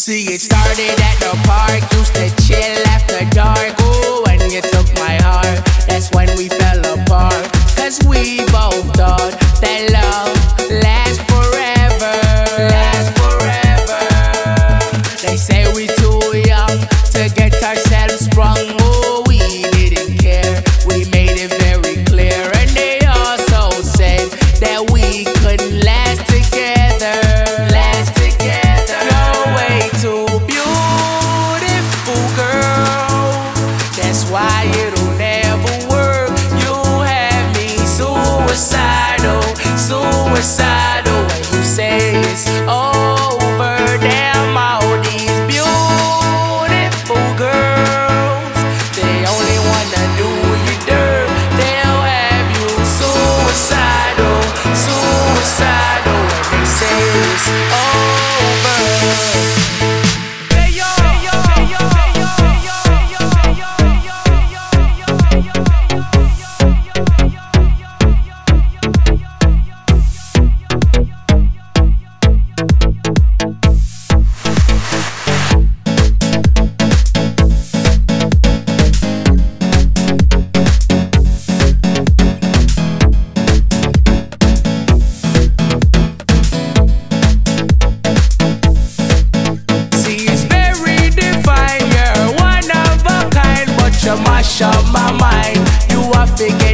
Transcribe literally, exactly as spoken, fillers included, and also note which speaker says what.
Speaker 1: See, it started at the park, used to chill after dark. Ooh, when you took my heart, that's when we fell apart. Cause we both thought that love lasts forever. Lasts forever. They say we too young to get ourselves sprung. Ooh, we didn't care, we made it very clear. And they also said that we couldn't last together. Last together. You're way too beautiful, girl. That's why it'll never work. You have me suicidal, suicidal. When you say it's over, damn all these beautiful girls, they only wanna do you dirt. They'll have you suicidal, suicidal. When they say it's over. You mash up my mind. You are figure